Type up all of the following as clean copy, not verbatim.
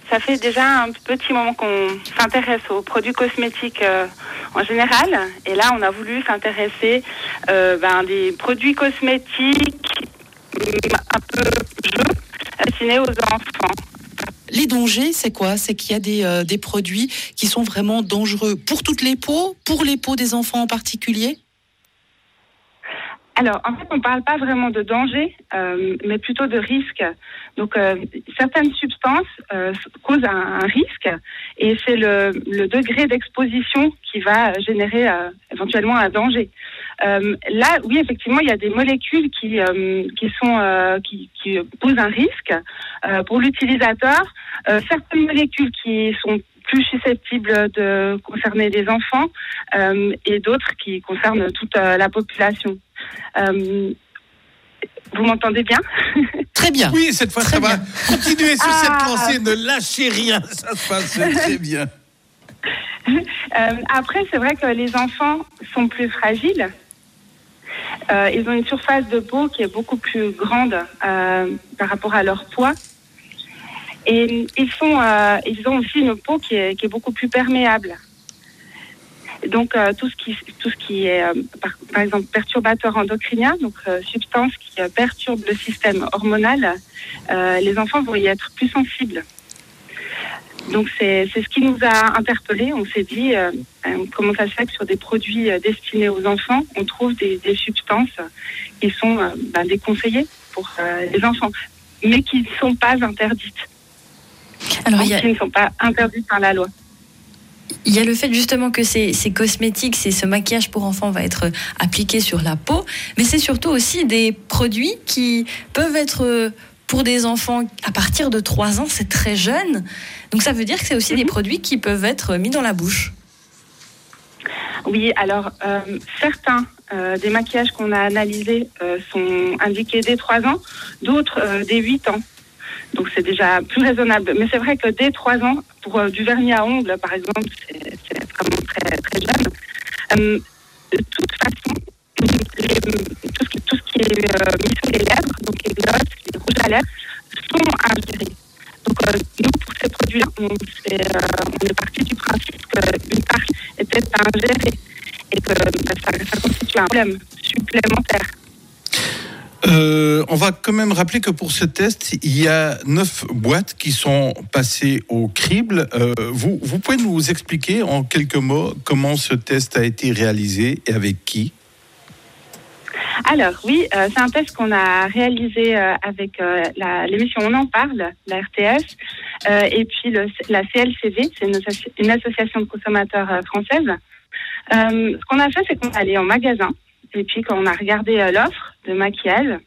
ça fait déjà un petit moment qu'on s'intéresse aux produits cosmétiques en général. Et là, on a voulu s'intéresser des produits cosmétiques un peu jeux destinés aux enfants. Les dangers, c'est quoi ? C'est qu'il y a des produits qui sont vraiment dangereux pour toutes les peaux, pour les peaux des enfants en particulier ? Alors, en fait, on ne parle pas vraiment de danger, mais plutôt de risque. Donc, certaines substances causent un risque, et c'est le degré d'exposition qui va générer éventuellement un danger. Là, oui, effectivement, il y a des molécules qui posent un risque pour l'utilisateur. Certaines molécules qui sont plus susceptibles de concerner les enfants et d'autres qui concernent toute la population. Vous m'entendez bien ? Très bien. Oui, cette fois, très ça bien. va. Continuez sur cette lancée, ne lâchez rien, ça se passe très bien. Après, c'est vrai que les enfants sont plus fragiles. Ils ont une surface de peau qui est beaucoup plus grande par rapport à leur poids. Et ils ont aussi une peau qui est beaucoup plus perméable. Donc tout ce qui est par exemple perturbateur endocrinien, donc substances qui perturbent le système hormonal, les enfants vont y être plus sensibles. Donc c'est ce qui nous a interpellés. On s'est dit comment ça se fait que sur des produits destinés aux enfants, on trouve des substances qui sont déconseillées pour les enfants, mais qui ne sont pas interdites. Alors, qui ne sont pas interdites par la loi. Il y a le fait justement que ces cosmétiques, ce maquillage pour enfants va être appliqué sur la peau, mais c'est surtout aussi des produits qui peuvent être pour des enfants à partir de 3 ans, c'est très jeune. Donc ça veut dire que c'est aussi des produits qui peuvent être mis dans la bouche. Oui, alors certains des maquillages qu'on a analysés sont indiqués dès 3 ans, d'autres dès 8 ans. Donc c'est déjà plus raisonnable. Mais c'est vrai que dès 3 ans, pour du vernis à ongles, par exemple, c'est vraiment très, très jeune. De toute façon, tout ce qui est mis sur les lèvres, donc les glosses, les rouges à lèvres, sont ingérés. Donc nous, pour ces produits-là, on est parti du principe qu'une partie était ingérée et que ça constitue un problème supplémentaire. On va quand même rappeler que pour ce test, il y a 9 boîtes qui sont passées au crible. Vous pouvez nous expliquer en quelques mots comment ce test a été réalisé et avec qui ? Alors oui, c'est un test qu'on a réalisé avec l'émission On en parle, la RTS, et puis la CLCV, c'est une association de consommateurs française. Ce qu'on a fait, c'est qu'on est allé en magasin, et puis quand on a regardé l'offre de maquillage,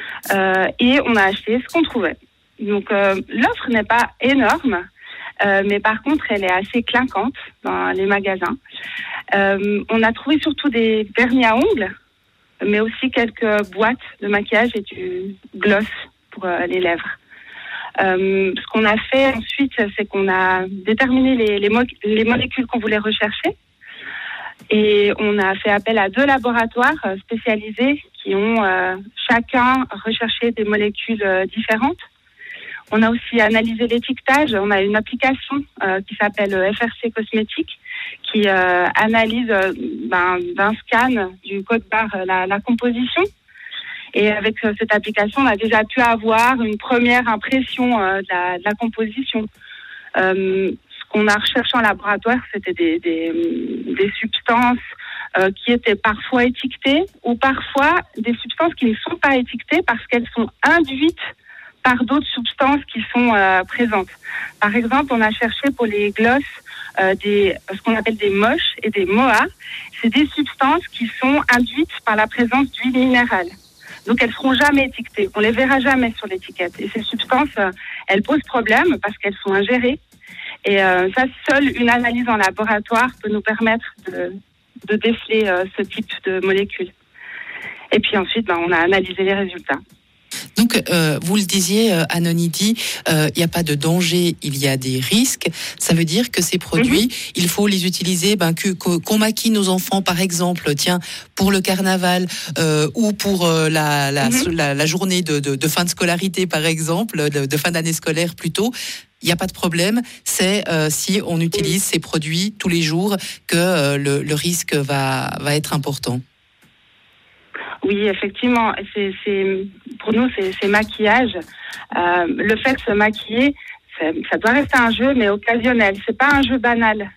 et on a acheté ce qu'on trouvait. Donc l'offre n'est pas énorme, mais par contre elle est assez clinquante dans les magasins. On a trouvé surtout des vernis à ongles, mais aussi quelques boîtes de maquillage et du gloss pour les lèvres. Ce qu'on a fait ensuite, c'est qu'on a déterminé les molécules qu'on voulait rechercher. Et on a fait appel à 2 laboratoires spécialisés qui ont chacun recherché des molécules différentes. On a aussi analysé l'étiquetage. On a une application qui s'appelle FRC Cosmétique qui analyse d'un scan du code barre la composition. Et avec cette application, on a déjà pu avoir une première impression de la composition. Ce qu'on a recherché en laboratoire, c'était des substances qui étaient parfois étiquetées ou parfois des substances qui ne sont pas étiquetées parce qu'elles sont induites par d'autres substances qui sont présentes. Par exemple, on a cherché pour les glosses ce qu'on appelle des moches et des MOA. C'est des substances qui sont induites par la présence d'huile minérale. Donc, elles ne seront jamais étiquetées. On ne les verra jamais sur l'étiquette. Et ces substances, elles posent problème parce qu'elles sont ingérées. Et ça, seule une analyse en laboratoire peut nous permettre de déceler ce type de molécules. Et puis ensuite, on a analysé les résultats. Donc, vous le disiez, Anonidi, il n'y a pas de danger, il y a des risques. Ça veut dire que ces produits, il faut les utiliser, qu'on maquille nos enfants, par exemple, pour le carnaval ou pour la journée de fin de scolarité, par exemple, de fin d'année scolaire plutôt. il n'y a pas de problème. C'est si on utilise ces produits tous les jours que le risque va être important. Oui, effectivement. Pour nous, c'est maquillage. Le fait de se maquiller, ça doit rester un jeu, mais occasionnel. C'est pas un jeu banal.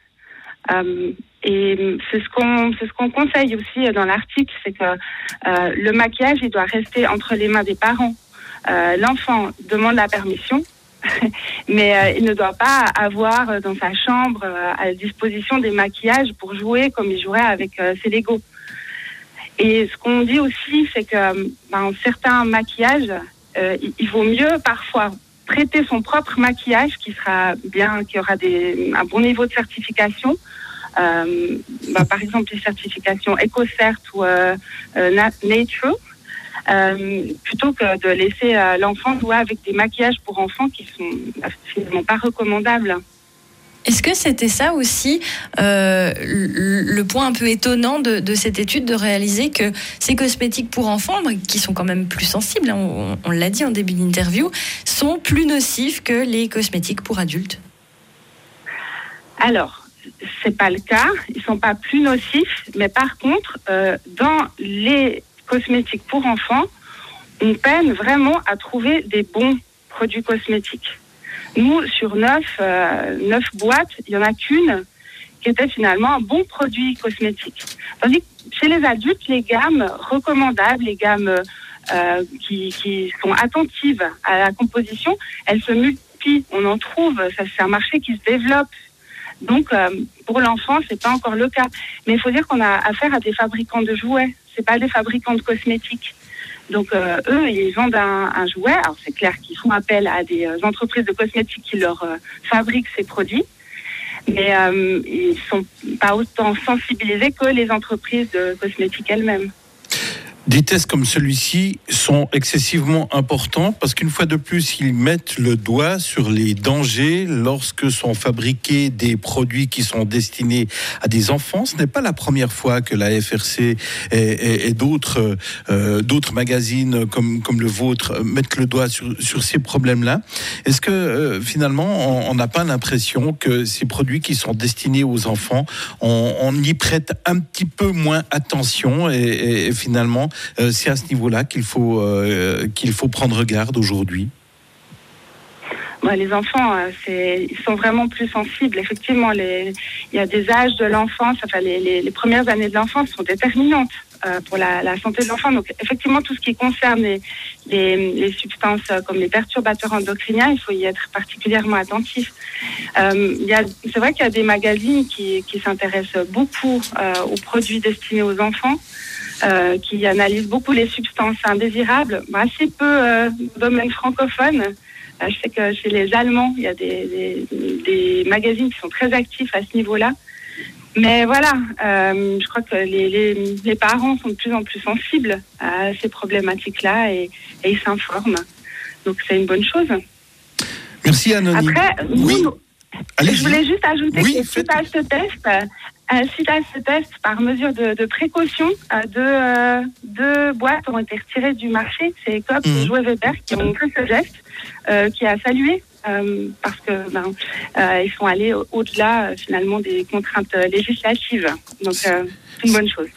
Et c'est ce qu'on conseille aussi dans l'article, c'est que le maquillage, il doit rester entre les mains des parents. L'enfant demande la permission, mais il ne doit pas avoir dans sa chambre à disposition des maquillages pour jouer comme il jouerait avec ses Legos. Et ce qu'on dit aussi, c'est que certains maquillages, il vaut mieux parfois prêter son propre maquillage qui aura un bon niveau de certification. Par exemple, les certifications EcoCert ou Nature, plutôt que de laisser l'enfant jouer avec des maquillages pour enfants qui sont finalement pas recommandables. Est-ce que c'était ça aussi le point un peu étonnant de cette étude, de réaliser que ces cosmétiques pour enfants, qui sont quand même plus sensibles, on l'a dit en début d'interview, sont plus nocifs que les cosmétiques pour adultes? Alors, c'est pas le cas, ils sont pas plus nocifs, mais par contre, dans les cosmétiques pour enfants, on peine vraiment à trouver des bons produits cosmétiques. Nous, sur 9 boîtes, il n'y en a qu'une qui était finalement un bon produit cosmétique. Tandis que chez les adultes, les gammes recommandables, les gammes qui sont attentives à la composition, elles se multiplient. On en trouve, c'est un marché qui se développe. Donc, pour l'enfant, c'est pas encore le cas. Mais il faut dire qu'on a affaire à des fabricants de jouets. C'est pas des fabricants de cosmétiques. Donc, eux, ils vendent un jouet. Alors, c'est clair qu'ils font appel à des entreprises de cosmétiques qui leur fabriquent ces produits. Mais ils sont pas autant sensibilisés que les entreprises de cosmétiques elles-mêmes. Des tests comme celui-ci sont excessivement importants parce qu'une fois de plus, ils mettent le doigt sur les dangers lorsque sont fabriqués des produits qui sont destinés à des enfants. Ce n'est pas la première fois que la FRC et d'autres magazines comme le vôtre mettent le doigt sur ces problèmes-là. Est-ce que finalement, on n'a pas l'impression que ces produits qui sont destinés aux enfants, on y prête un petit peu moins attention et finalement, c'est à ce niveau-là qu'il faut prendre garde aujourd'hui? Les enfants, ils sont vraiment plus sensibles. Effectivement, il y a des âges de l'enfance, les premières années de l'enfance sont déterminantes pour la santé de l'enfant. Donc, effectivement, tout ce qui concerne les substances comme les perturbateurs endocriniens, il faut y être particulièrement attentif. C'est vrai qu'il y a des magazines qui s'intéressent beaucoup aux produits destinés aux enfants. Qui analyse beaucoup les substances indésirables, assez peu dans le domaine francophone. Je sais que chez les Allemands, il y a des magazines qui sont très actifs à ce niveau-là. Mais voilà, je crois que les parents sont de plus en plus sensibles à ces problématiques-là et ils s'informent. Donc c'est une bonne chose. Merci Anonyme. Après, je voulais juste ajouter que suite à ce test, par mesure de précaution, deux boîtes ont été retirées du marché. C'est Coop et Jouet Weber qui ont fait ce geste, qui a salué parce que ils sont allés au-delà finalement des contraintes législatives. Donc c'est une bonne chose.